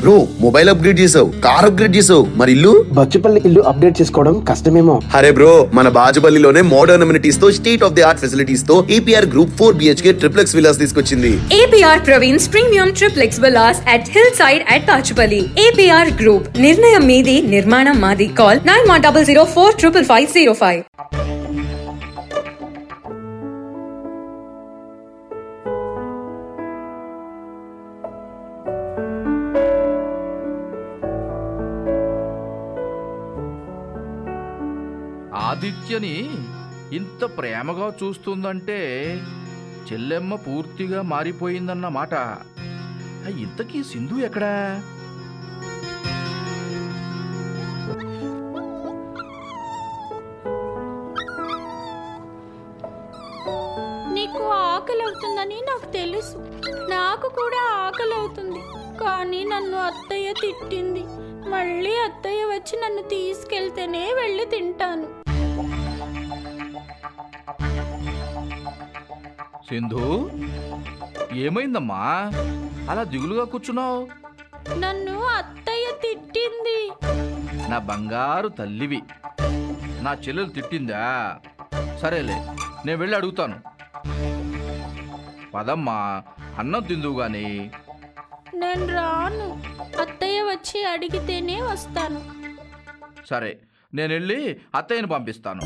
Bro mobile upgrade చేసావు, car upgrade చేసావు, మరి ఇల్లు? బచ్చుపల్లి ఇల్లు అప్డేట్ చేసుకోవడం కష్టమేమో. అరే బ్రో, మన బాజుపల్లిలోనే మోడర్న్ అమ్యూనిటీస్ తో, state of the art facilities తో APR Group 4 BHK triplex villas తీసుకొచ్చింది. APR Praveen's Premium Triplex Villas at Hillside at Bachupalli. APR Group, నిర్ణయం మీది, నిర్మాణం మాది. Call 9100455505. ఆదిత్యని ఇంత ప్రేమగా చూస్తుందంటే చెల్లెమ్మ పూర్తిగా మారిపోయిందన్నమాట. ఇంతకీ సింధు ఎక్కడా? నీకు ఆకలి అవుతుందని నాకు తెలుసు, నాకు కూడా ఆకలి అవుతుంది. కానీ నన్ను అత్తయ్య తిట్టింది. మళ్ళీ అత్తయ్య వచ్చి నన్ను తీసుకెళ్తేనే వెళ్ళి తింటాను. సింధు, ఏమైందమ్మా అలా దిగులుగా కూర్చున్నావు? నన్ను అత్తయ్య తిట్టింది. నా బంగారు తల్లివి, నా చెల్లెలు తిట్టిందా? సరేలే, నేను వెళ్ళి అడుగుతాను. పదమ్మా, అన్నం తిందువు గాని. నేను రాను, అత్తయ్య వచ్చి అడిగితేనే వస్తాను. సరే, నేను వెళ్ళి అత్తయ్యని పంపిస్తాను.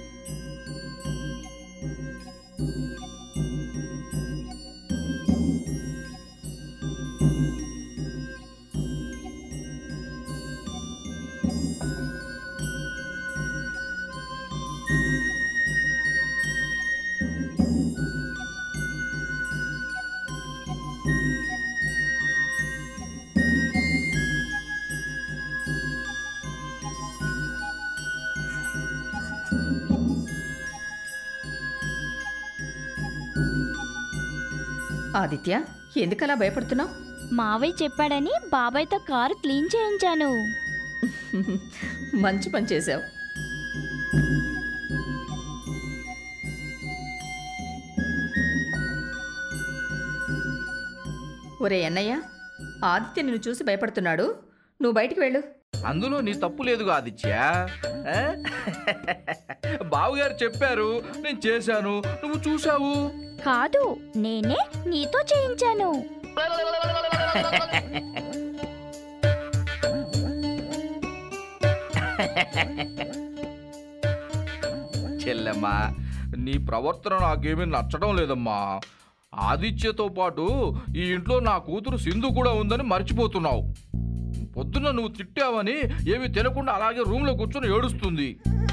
ఆదిత్య, ఎందుకలా భయపడుతున్నావు? మావయ్య చెప్పాడని బాబాయ్తో కారు క్లీన్ చేయించాను. మంచి పని చేశావు. ఒరే అన్నయ్య, ఆదిత్య నిన్ను చూసి భయపడుతున్నాడు, నువ్వు బయటికి వెళ్ళు. అందులో నీ తప్పు లేదుగా ఆదిత్య. బావగారు చెప్పారు, నేను చేశాను, నువ్వు చూశావు. కాదు, నేనే నీతో చేయించాను. చెల్లెమ్మా, నీ ప్రవర్తన నాకేమీ నచ్చడం లేదమ్మా. ఆదిత్యతో పాటు ఈ ఇంట్లో నా కూతురు సింధు కూడా ఉందని మర్చిపోతున్నావు. పొద్దున్న నువ్వు తిట్టావని ఏమి తినకుండా అలాగే రూమ్లో కూర్చొని ఏడుస్తుంది.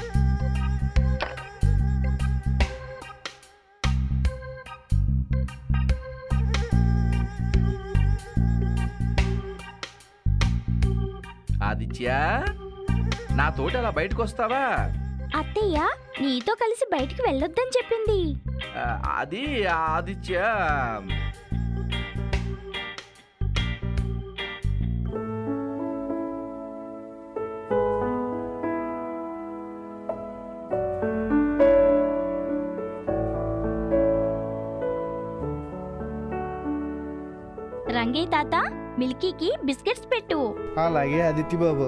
ఆదిత్య, నాతోటి అలా బయటకు వస్తావా? అత్తయ్య నీతో కలిసి బయటికి వెళ్ళొద్దని చెప్పింది. అది ఆదిత్య, రంగయ్య తాత, మిల్కీకి బిస్కెట్స్ పెట్టు. అలాగే ఆదిత్య బాబు.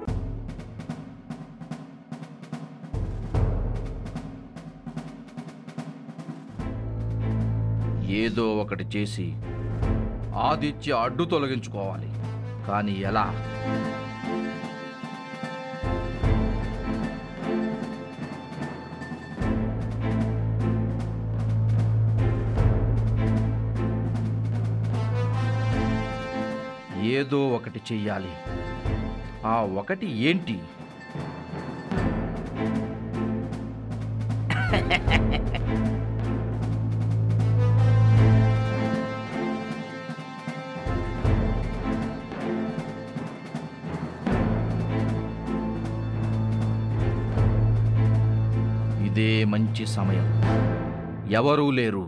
ఏదో ఒకటి చేసి ఆదిత్య అడ్డు తొలగించుకోవాలి. కానీ ఎలా? ఏదో ఒకటి చెయ్యాలి. ఆ ఒకటి ఏంటి? ఇదే మంచి సమయం. ఎవరూ లేరు.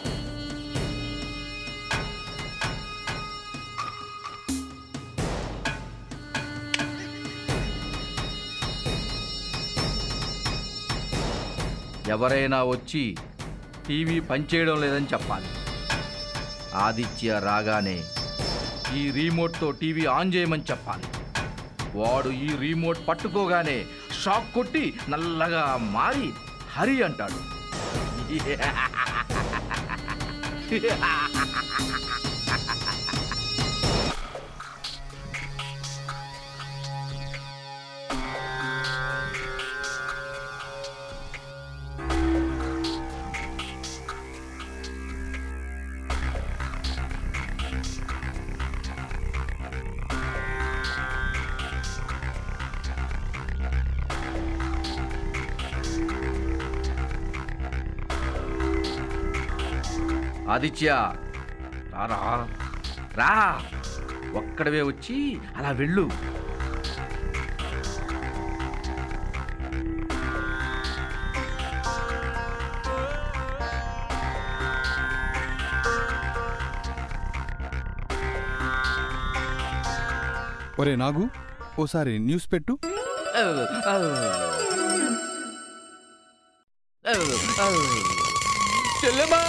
ఎవరైనా వచ్చి టీవీ పనిచేయడం లేదని చెప్పాలి. ఆదిత్య రాగానే ఈ రిమోట్తో టీవీ ఆన్ చేయమని చెప్పాలి. వాడు ఈ రిమోట్ పట్టుకోగానే షాక్ కొట్టి నల్లగా మారి హరి అంటాడు. ఆదిత్య రా రా, ఒక్కడవే వచ్చి అలా వెళ్ళు. ఒరే నాగు, ఓసారి న్యూస్ పెట్టు. చెల్లెమ్మా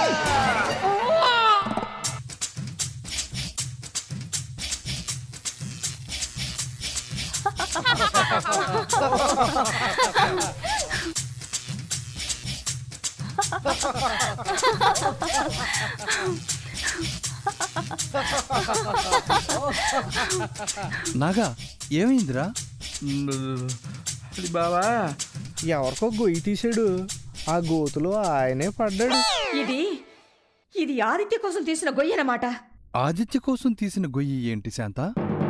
నాగా, ఏమైందిరా? బావా, ఎవరికో గొయ్యి తీసాడు, ఆ గోతులో ఆయనే పడ్డాడు. ఇది ఆదిత్య కోసం తీసిన గొయ్యనమాట. ఆదిత్య కోసం తీసిన గొయ్యి ఏంటి శాంత?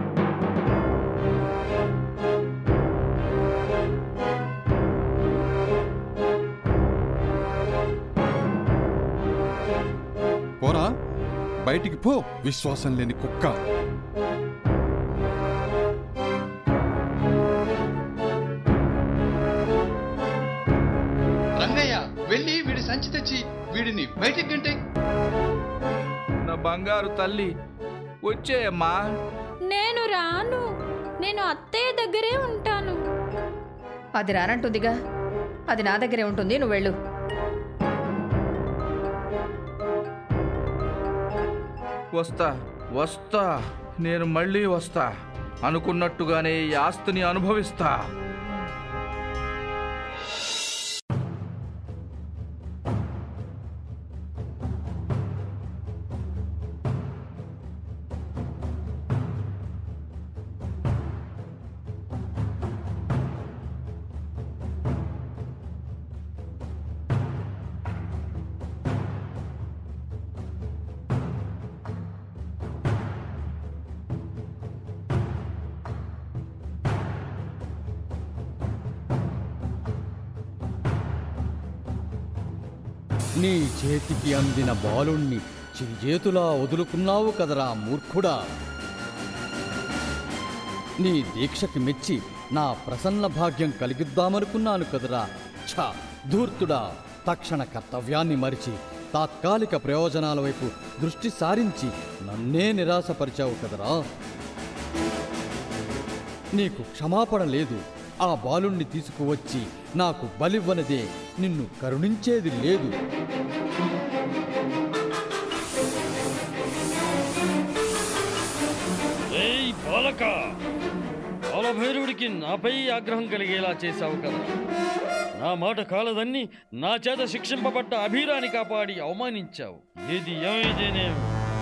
పోరా బయటికి పో, విశ్వాసం లేని కుక్క. రంగయ్య, వెళ్ళి వీడి సంచి తెచ్చి వీడిని బయటికి గంటే. నా బంగారు తల్లి, వచ్చేయమ్మా. నేను రాను, నేను అత్తయ్య దగ్గరే ఉంటాను. అది రానంటుందిగా, అది నా దగ్గరే ఉంటుంది, నువ్వు వెళ్ళు. వస్తా వస్తా, నేను మళ్ళీ వస్తా. అనుకున్నట్టుగానే ఈ ఆస్తిని అనుభవిస్తా. నీ చేతికి అందిన బాలుణ్ణి చేతులా వదులుకున్నావు కదరా మూర్ఖుడా. నీ దీక్షకి మెచ్చి నా ప్రసన్న భాగ్యం కలిగిద్దామనుకున్నాను కదరా. ఛ ధూర్తుడా, తక్షణ కర్తవ్యాన్ని మరిచి తాత్కాలిక ప్రయోజనాల వైపు దృష్టి సారించి నన్నే నిరాశపరిచావు కదరా. నీకు క్షమాపణ లేదు. ఆ బాలుణ్ణి తీసుకువచ్చి నాకు బలివ్వనదే నిన్ను కరుణించేది లేదు. బాలక, బాలభైరుడికి నాపై ఆగ్రహం కలిగేలా చేశావు కదా. నా మాట కాలదన్ని నా చేత శిక్షింపబడ్డ అభిరాని కాపాడి అవమానించావు. ఏది ఏమైతేనేం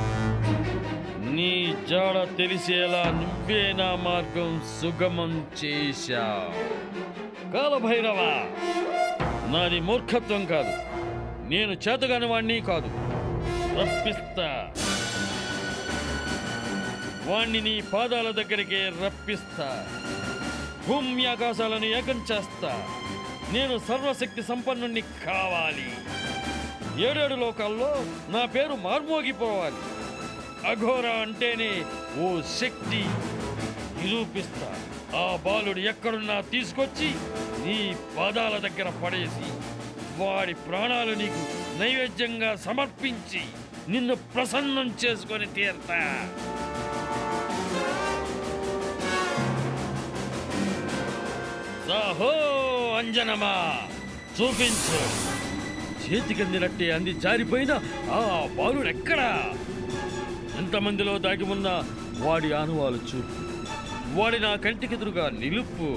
నీ జాడ తెలిసేలా నువ్వే నా మార్గం సుగమం చేశావు. కాలభైరవ, నాది మూర్ఖత్వం కాదు, నేను చేతగాని వాణ్ణి కాదు. రప్పిస్తా, వాణ్ణి నీ పాదాల దగ్గరికే రప్పిస్తా. భూమి ఆకాశాలను ఏకం చేస్తా. నేను సర్వశక్తి సంపన్నుణ్ణి కావాలి. 7 లోకాల్లో నా పేరు మార్మోగిపోవాలి. అఘోర అంటేనే ఓ శక్తి నిరూపిస్తా. ఆ బాలుడు ఎక్కడున్నా తీసుకొచ్చి నీ పాదాల దగ్గర పడేసి వాడి ప్రాణాలు నీకు నైవేద్యంగా సమర్పించి నిన్ను ప్రసన్నం చేసుకొని తీరుతా. సాహో అంజనమా, చూపించు. చేతికందినట్టే అంది జారిపోయిన ఆ బాలుడెక్కడా? ఎంతమందిలో దాగి ఉన్న వాడి ఆనవాలు చూపు. వాడి నా కంటికెదురుగా నిలుపు.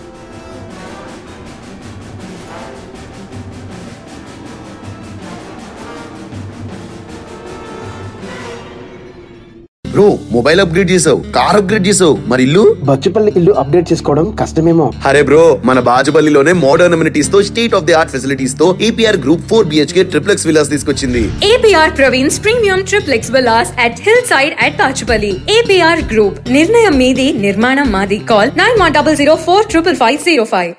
బ్రో, మొబైల్ అప్గ్రేడ్ చేసావు, కార్ అప్గ్రేడ్ చేసావు, మరి ఇల్లు? బచ్చుపల్లి ఇల్లు అప్డేట్ చేసుకోవడం కష్టమేమో. అరే బ్రో, మన బాచుపల్లిలోనే మోడర్న్ అమ్యూనిటీస్ తో state of the art facilities తో APR Group 4 BHK triplex villas తీసుకొచ్చింది. APR Praveen's Premium Triplex Villas at Hillside at Pachupalli. APR Group, నిర్ణయం మీది, నిర్మాణం మాది. Call 9100455505.